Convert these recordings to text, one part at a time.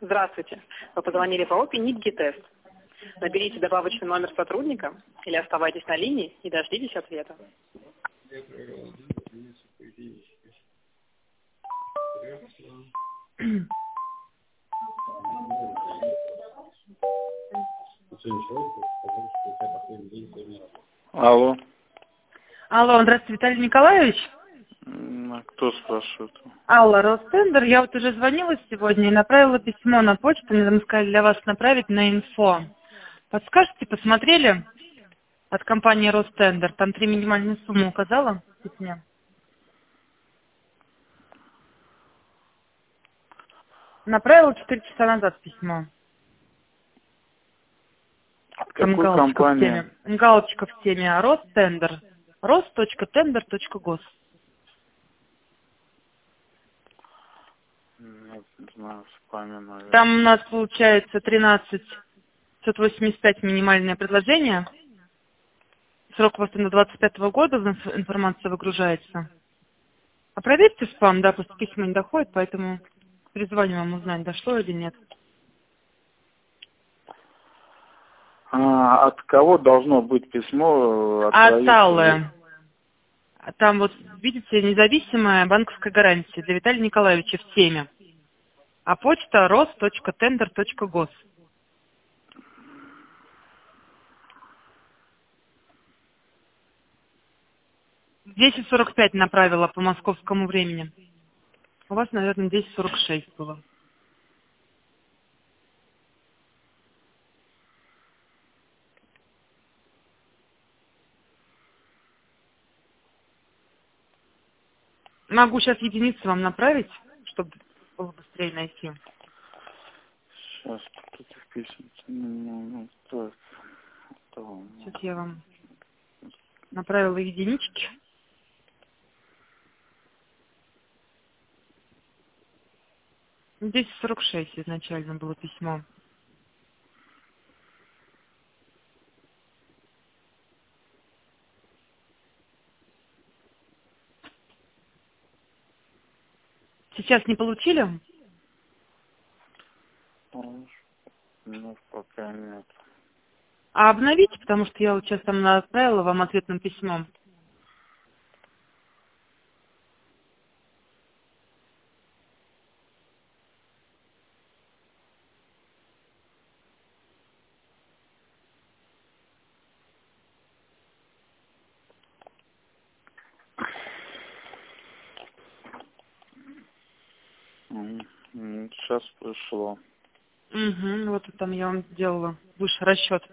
Здравствуйте. Вы позвонили по ОПИ НИП-ГИ-тест. Наберите добавочный номер сотрудника или оставайтесь на линии и дождитесь ответа. Алло. Алло, здравствуйте, Виталий Николаевич. А кто спрашивает? Алла, Ростендер. Я вот уже звонила сегодня и направила письмо на почту. Мне там сказали для вас направить на инфо. Подскажете, посмотрели от компании Ростендер? Там 3 минимальные суммы указала в письме. Направила 4 часа назад письмо. Там Какую галочка в компанию? теме. Галочка в теме Ростендер. rost.tender.gos. Нет, не знаю, в спаме, наверное. Там у нас получается 13,585 минимальное предложение. Срок у вас до 25 года информация выгружается. А проверьте спам, да, просто письма не доходит, поэтому перезвоним вам узнать, дошло или нет. От кого должно быть письмо? От Аллы. Там вот, видите, независимая банковская гарантия для Виталия Николаевича в теме. А почта rost.tender.gos. 10:45 направила по московскому времени. У вас, наверное, 10:46 было. Могу сейчас единицу вам направить, чтобы было быстрее найти. Сейчас тут этих писем. Так. Сейчас я вам направила единички. Здесь 46 изначально было письмо. Сейчас не получили? Ну, пока нет. А обновите, потому что я вот сейчас там отправила вам ответным письмом. Сейчас пришло. Угу, вот там я вам сделала выше расчет.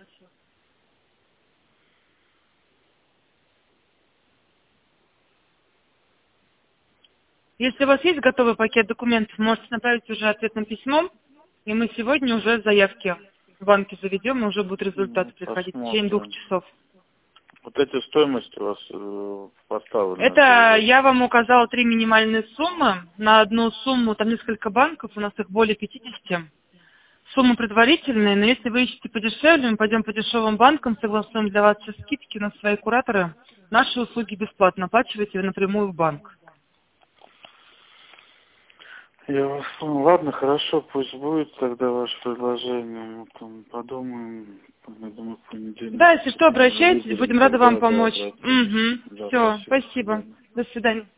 Если у вас есть готовый пакет документов, можете направить уже ответным письмом, и мы сегодня уже заявки в банке заведем, и уже будет результат приходить в течение 2 Посмотрим. часов. Вот эти стоимости у вас поставлены. Это я вам указала 3 минимальные суммы. На одну сумму, там несколько банков, у нас их более 50. Суммы предварительные, но если вы ищете подешевле, мы пойдем по дешевым банкам, согласуем для вас все скидки на свои кураторы. Наши услуги бесплатно, оплачивайте напрямую в банк. Я вас понял. Ладно, хорошо, пусть будет тогда ваше предложение. Мы там подумаем. Я думаю, в понедельник. Да, если что, обращайтесь, будем рады вам Да, помочь. да, Угу. да, Все, спасибо. До спасибо. свидания. До свидания.